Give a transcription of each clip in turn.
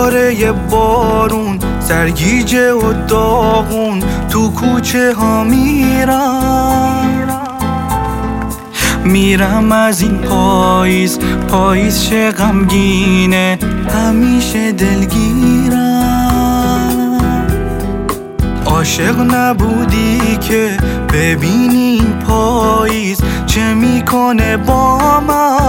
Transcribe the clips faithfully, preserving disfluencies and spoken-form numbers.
پاره بارون، سرگیجه و داغون، تو کوچه ها میرم میرم از این پاییز. پاییز چه غمگینه، همیشه دلگیرم. عاشق نبودی که ببینی این پاییز چه میکنه با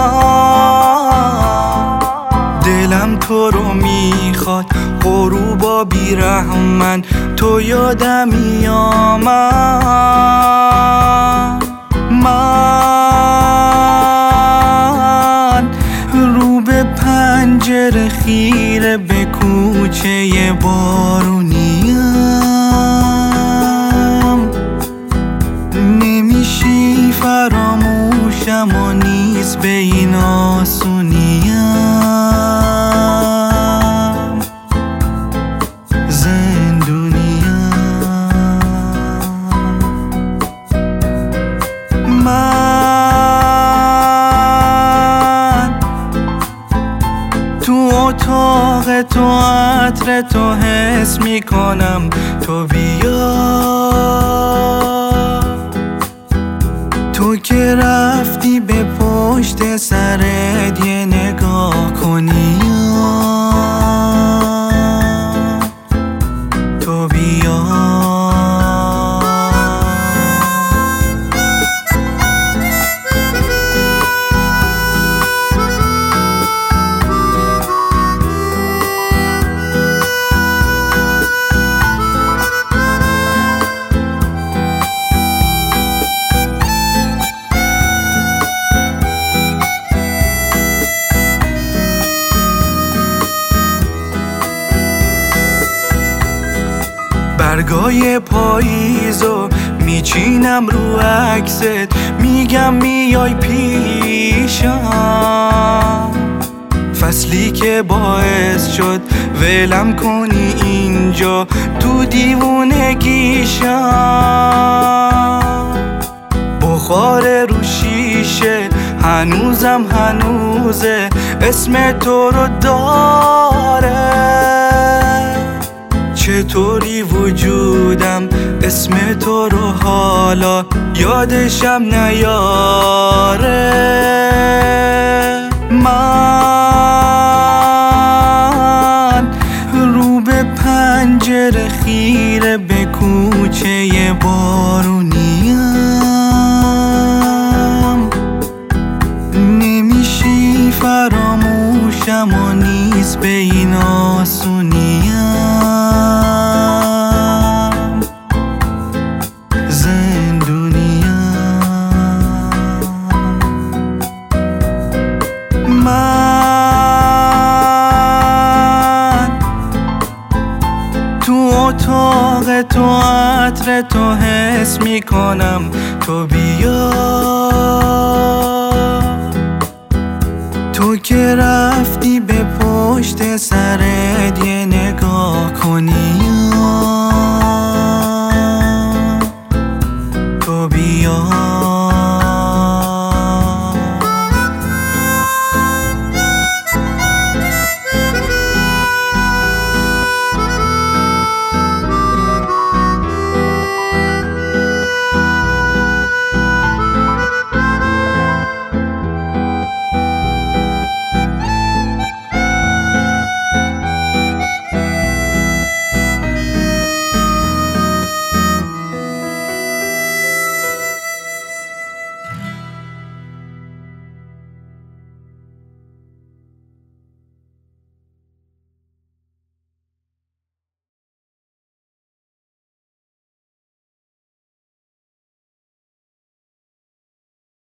من. دلم تو رو میخواد غروبا بیرحمن، تو یادم میامد. من رو به پنجره خیره به کوچه بارونیم، نمیشی فراموشم و نیست به این آسونیم. زندونیم من، تو اتاق تو عطر تو حس میکنم. تو بیا، تو که رفتی به پشت سرت یه نگاه کنی. تو بیا، برگای پاییزو میچینم رو عکست، میگم میای پیشم. فصلی که باعث شد ولم کنی اینجا تو دیوونگیشم. بخار رو شیشه هنوزم هنوزه، اسم تو رو داره. چطوری وجودم اسم تو رو حالا یادشم نیاره. من رو به پنجره خیره به کوچه بارونیم، نمیشی فراموشم و نیست به این آسونیم. من تو اتاق تو عطر تو حس میکنم. تو بیا، تو که رفتی به پشت سرت